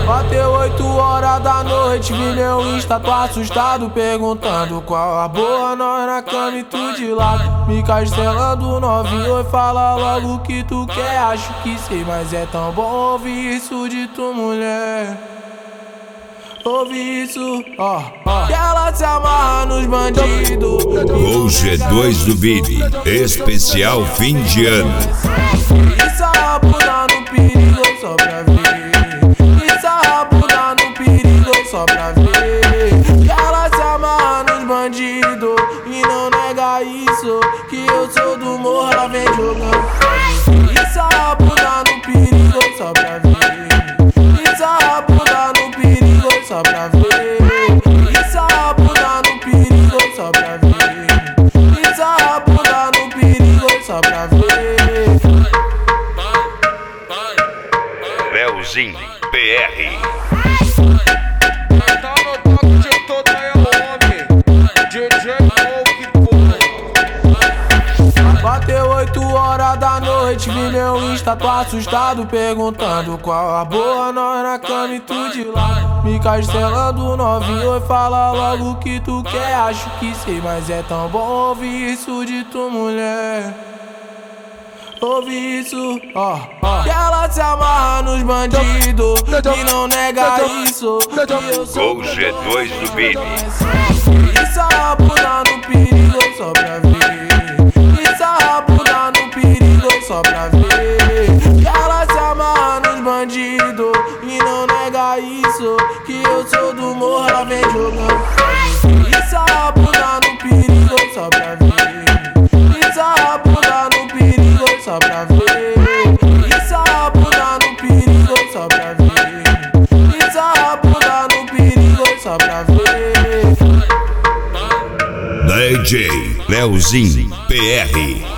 Bateu 8 horas da noite, vi meu Insta, tô assustado, perguntando qual a boa. Nós na cama e tu de lado, me castelando novinho. E fala logo o que tu quer, acho que sei, mas é tão bom ouvir isso de tua mulher. Ouvi isso, que ela se amarra nos bandidos. O G2 do Billy, especial fim de ano. Isso a bunda no perigo só pra ver. Isso a bunda no perigo só pra ver. Que ela se amarra nos bandidos e não nega isso, que eu sou do morro, ela vem jogando. Isso a bunda no perigo só pra ver. Isso a bunda no perigo só pra ver. Isso a bunda no perigo só pra ver. Isso a bunda no perigo só pra ver. Leozinho PR. Tá no toque de todo aí, homem. DJ Bateu 8 horas da noite, vi meu Insta, tô assustado, perguntando qual a boa. Nós na cama e tu de lado, me castelando novinho. E fala logo o que tu quer, acho que sei, mas é tão bom ouvir isso de tua mulher. Ouvi isso, que ela se amarra nos bandidos e não nega isso, que eu sou O G2 do Billy. Isso a bunda no perigo só pra ver. Isso a bunda no perigo só pra ver. Que ela se amarra nos bandidos e não nega isso, que eu sou do morro, ela vem jogando. Isso a bunda no perigo só pra ver. Isso a bunda no perigo só pra ver. Isso a bunda no perigo só pra ver. Isso a bunda no perigo só pra ver. DJ Leozinho PR.